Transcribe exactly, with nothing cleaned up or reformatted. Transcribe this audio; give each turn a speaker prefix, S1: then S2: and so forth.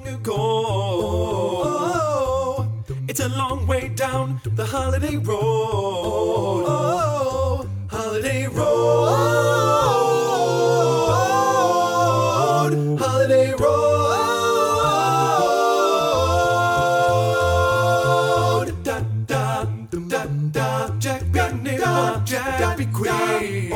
S1: long ago. It's a long way down the holiday road. Holiday road. Holiday road. Da da da da. Jack be Jack be Queen.